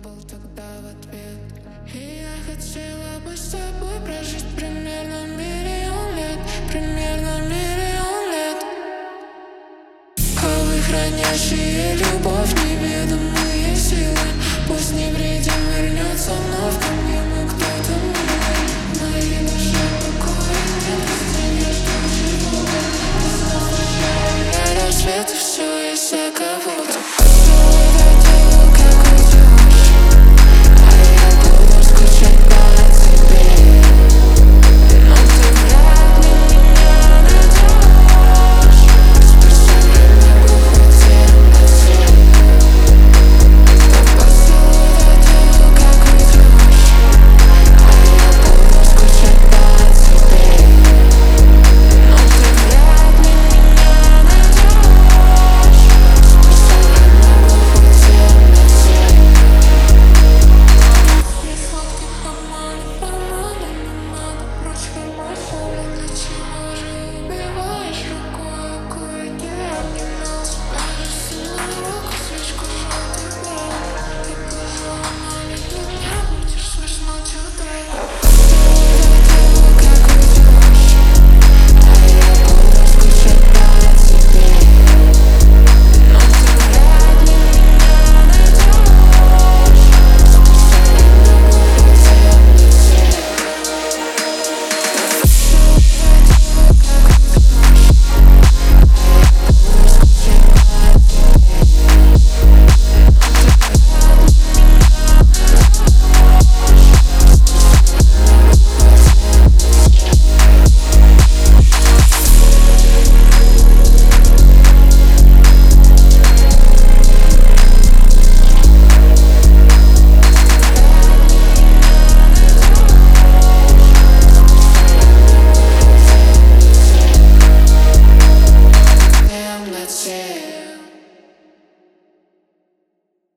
был тогда в ответ. И я хотела бы с тобой прожить примерно миллион лет, примерно миллион лет. Ковы, хранящие любовь, неведомые силы, пусть невредим вернется.